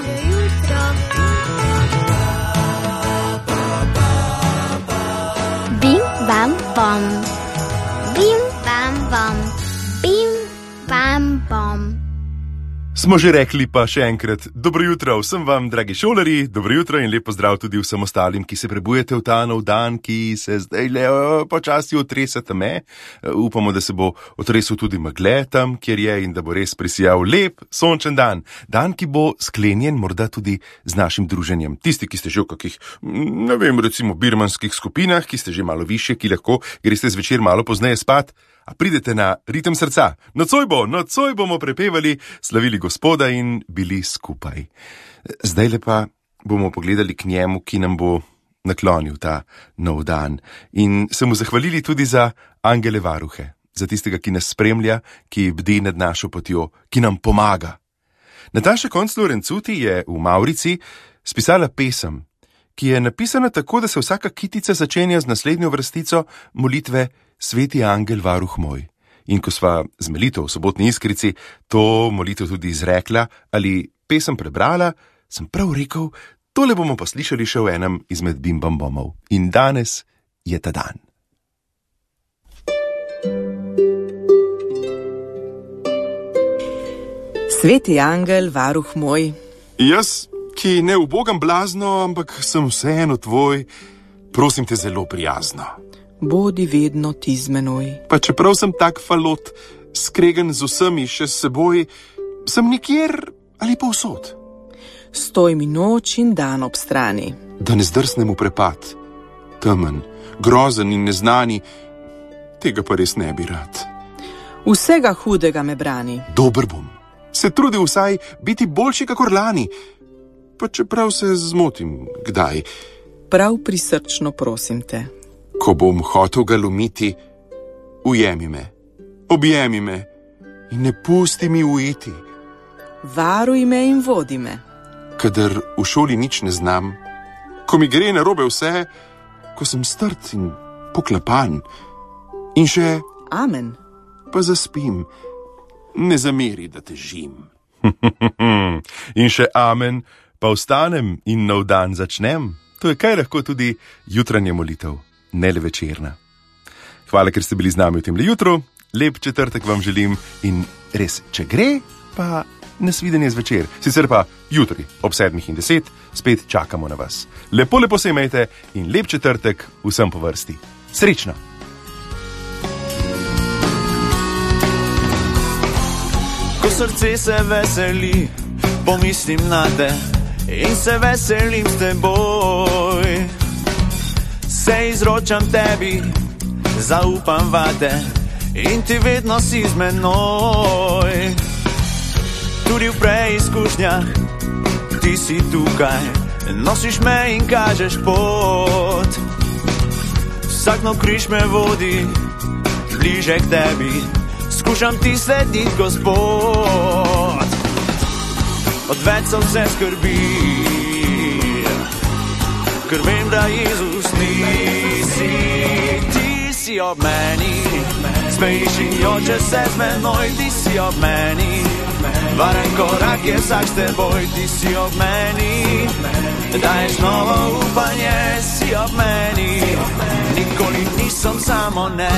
Bim, bam, bom. Bim, bam, bom. Bim, bam, bom. Smo že rekli, pa še enkrat, dobro jutro vsem vam, dragi šolarji, dobro jutro in lep pozdrav tudi vsem ostalim, ki se prebujete v ta nov dan, ki se zdaj počasi otrese teme. Upamo, da se bo otresel tudi megle tam, kjer je, in da bo res prisijal lep, sončen dan. Dan, ki bo sklenjen morda tudi z našim druženjem. Tisti, ki ste že v kakih, ne vem, recimo birmanskih skupinah, ki ste že malo višje, ki lahko greste zvečer malo pozneje spat, a pridete na ritem srca. Nocoj bomo prepevali, slavili Gospoda in bili skupaj. Zdaj pa bomo pogledali k njemu, ki nam bo naklonil ta nov dan. In se mu zahvalili tudi za angele varuhe, za tistega, ki nas spremlja, ki bdi nad našo potjo, ki nam pomaga. Nataša Koncl-Rencuti je v Mavrici spisala pesem, ki je napisana tako, da se vsaka kitica začenja z naslednjo vrstico molitve Sveti angel varuh moj. In ko sva z Melito v sobotni Iskrici to molitev tudi izrekla ali pesem prebrala, sem prav rekel, tole bomo pa slišali še v enem izmed bimbambomov. In danes je ta dan. Sveti angel varuh moj. Jaz, ki ne ubogam blazno, ampak sem vseeno tvoj, prosim te zelo prijazno. Bodi vedno ti z menoj. Pa čeprav sem tak falot, skregen z vsemi še s seboj, sem nikjer ali povsod. Stoj mi noč in dan ob strani. Da ne zdrsnem v prepad, temen, grozen in neznani, tega pa res ne bi rad. Vsega hudega me brani. Dober bom, se trudil vsaj biti boljši kakor lani, pa čeprav se zmotim kdaj. Prav prisrčno prosim te. Ko bom hotel ga lomiti, ujemi me, objemi me in ne pusti mi uiti. Varuj me in vodi me. Kadar v šoli nič ne znam, ko mi gre narobe vse, ko sem strt in poklapan. In še amen. Pa zaspim, ne zameri, da težim. In še amen, pa vstanem in nov dan začnem. To je kaj lahko tudi jutranja molitev. Ne le večerna. Hvala, ker ste bili z nami v tem jutru. Lep četrtek vam želim in res, če gre, pa nasvidenje zvečer. Sicer pa jutri ob 7:10 spet čakamo na vas. Lepo se imejte in lep četrtek vsem po vrsti. Srečno! Ko srce se veseli, pomislim na te in se veselim s teboj. Se izročam tebi, zaupam vate in ti vedno si z menoj. Tudi v preizkušnjah ti si tukaj, nosiš me in kažeš pot. Vsak nov križ me vodi bliže k tebi, skušam ti slediti, Gospod. Odveč so vse skrbi, ker vem, da Jezus nisi. Ti si ob meni, smejiš in jočeš se z menoj. Ti si ob meni, varen korak je vsak s teboj. Ti si ob meni, daješ novo upanje. Si ob meni, nikoli nisem samo ne.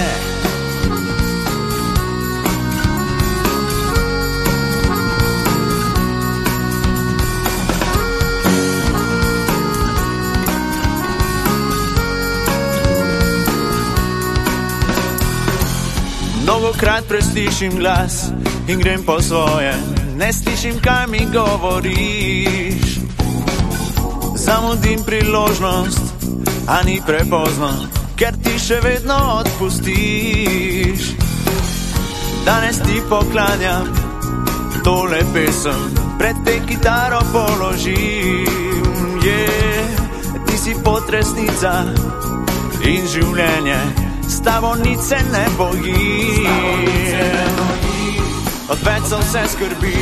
Mnogokrat preslišim glas in grem po svoje, ne slišim, kaj mi govoriš. Zamudim priložnost, a ni prepozno, ker ti še vedno odpustiš. Danes ti poklanjam tole pesem, pred te kitaro položim. Ti si potresnica in življenje, s tabo nič se ne bojim. Odveč so vse skrbi,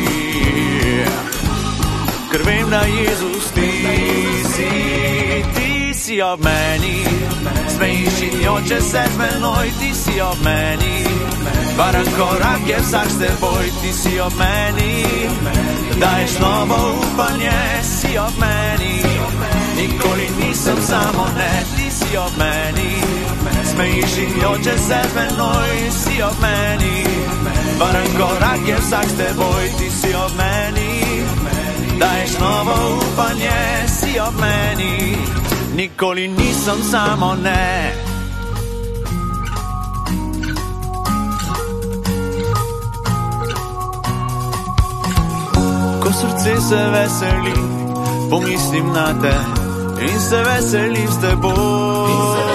ker vem, da Jezus ti si ob meni. Smejiš in jočeš se z menoj, ti si ob meni. Varen korak je vsak s teboj, ti si ob meni, daješ novo upanje, si ob meni. Nikoli nisem samo ne, ti si ob meni, smejiš in jočeš se z menoj, si ob meni. Varen korak je vsak s teboj, ti si ob meni, daješ novo upanje, si ob meni. Nikoli nisem samo ne. Ko srce se veseli, pomislim na te in se veselim s teboj.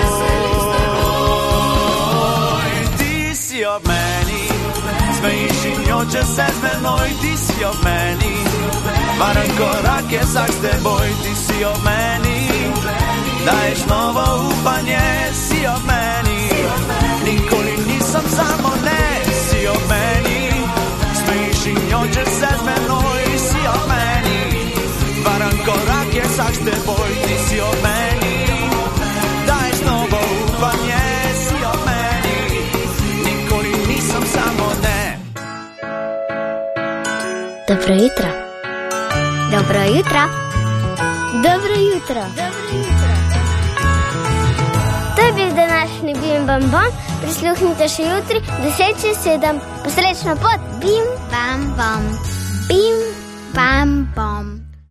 Ti si ob meni, smejiš in jočeš se z menoj, ti si ob meni. Varen korak je vsak s teboj, ti si ob meni, daješ novo upanje, si ob meni. Nikoli nisem samo ne, si ob meni, smejiš in jočeš se z menoj, si ob meni. Varen korak je vsak s teboj, ti si ob meni, daješ novo upanje, si ob meni. Nikoli nisem samo ne. Dobro jutro. Dobro jutro. Dobro jutro. To je bil današnji Bim Bam Bom. Prisluhnite še jutri 10:07. Posrečno pot. Bim Bam Bom. Bim Bam Bom.